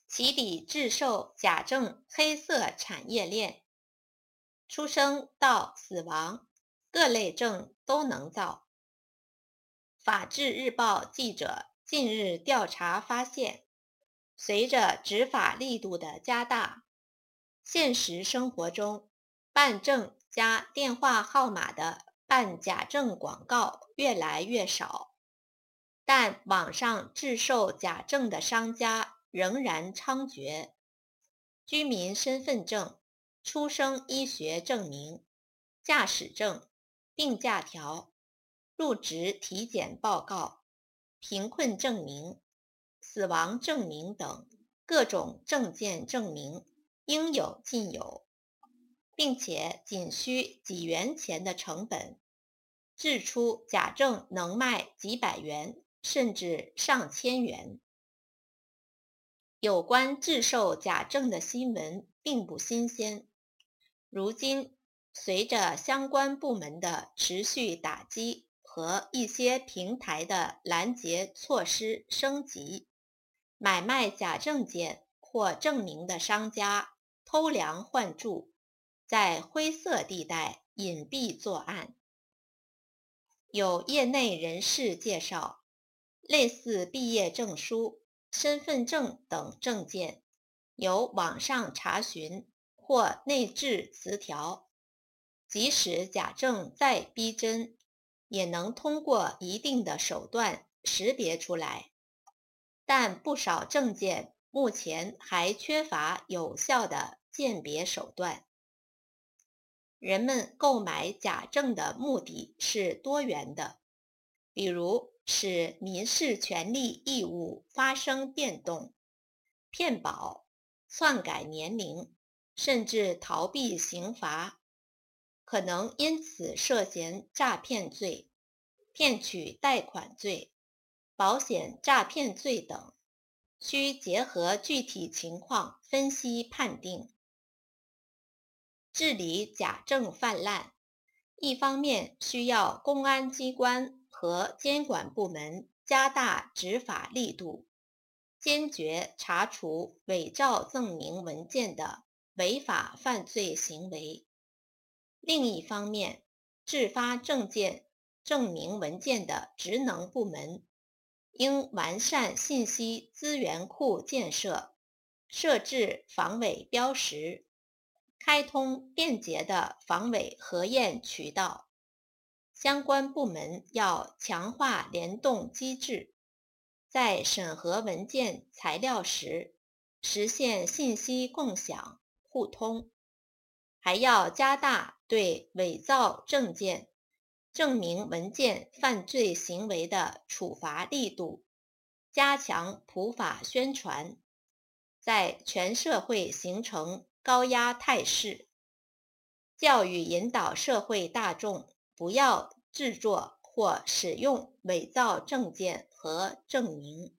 其底制售假证黑色产业链，出生到死亡，各类证都能造。法制日报记者近日调查发现，随着执法力度的加大，现实生活中办证加电话号码的办假证广告越来越少，但网上制售假证的商家仍然猖獗。居民身份证、出生医学证明、驾驶证、病假条、入职体检报告、贫困证明、死亡证明等各种证件证明应有尽有，并且仅需几元钱的成本，制出假证能卖几百元甚至上千元。有关制售假证的新闻并不新鲜，如今随着相关部门的持续打击和一些平台的拦截措施升级，买卖假证件或证明的商家偷梁换柱，在灰色地带隐蔽作案。有业内人士介绍，类似毕业证书、身份证等证件，由网上查询或内置词条，即使假证再逼真，也能通过一定的手段识别出来。但不少证件目前还缺乏有效的鉴别手段。人们购买假证的目的是多元的，比如使民事权利义务发生变动、骗保、篡改年龄，甚至逃避刑罚，可能因此涉嫌诈骗罪、骗取贷款罪、保险诈骗罪等，需结合具体情况分析判定。治理假证泛滥，一方面需要公安机关和监管部门加大执法力度，坚决查处伪造证明文件的违法犯罪行为；另一方面，制发证件、证明文件的职能部门应完善信息资源库建设，设置防伪标识，开通便捷的防伪核验渠道。相关部门要强化联动机制，在审核文件材料时实现信息共享互通，还要加大对伪造证件、证明文件犯罪行为的处罚力度，加强普法宣传，在全社会形成高压态势，教育引导社会大众不要制作或使用伪造证件和证明。